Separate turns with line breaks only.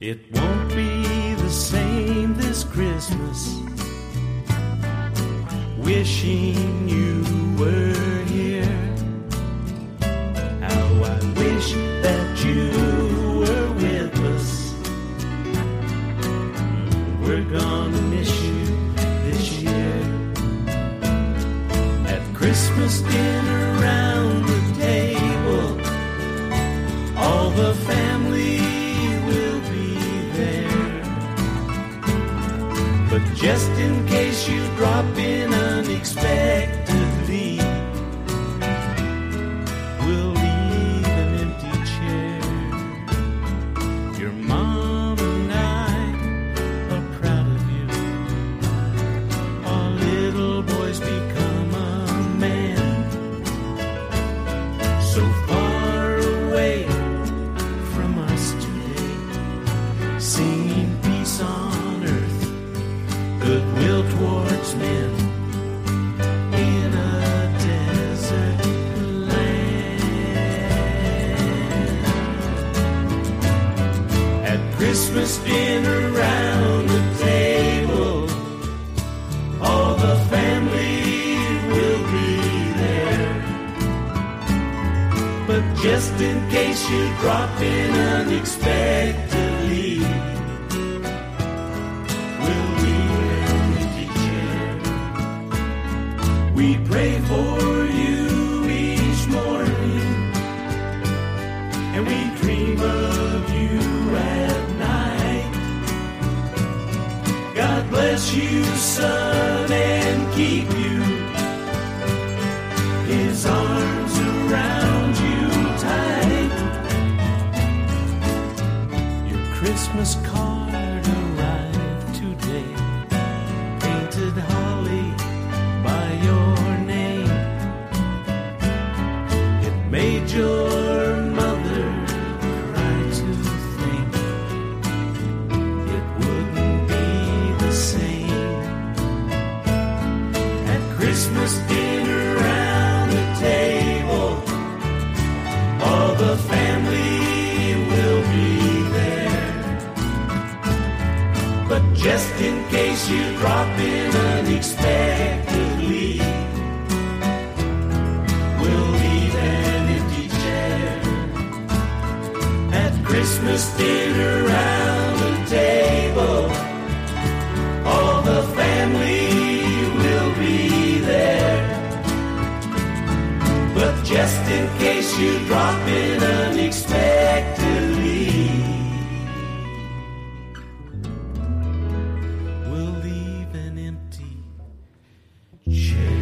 It won't be the same this Christmas. Wishing you were here. How I wish that you were with us. We're gonna miss you this year. At Christmas dinner round the table, all the family will be there. But just in case you drop in unexpectedly, we'll leave an empty chair. Your mom and I are proud of you. Our little boy's become a man. So far away from us today, singing peace on earth, goodwill towards men. In a desert land. At Christmas dinner round the table, all the family will be there. But just in case you drop in unexpectedly, we'll leave an empty chair. We pray for you each morning, and we dream of you at night. God bless you, son, and keep you. His arms around you tight. Your Christmas card arrived today, painted holly by your name. It made your mother cry to think it wouldn't be the same. At Christmas dinner round the table, all the family will be there. But just in case you drop in unexpectedly, we'll leave an empty chair. At Christmas dinner round the table, all the family will be there. But just in case you drop in unexpectedly, we'll leave an empty chair.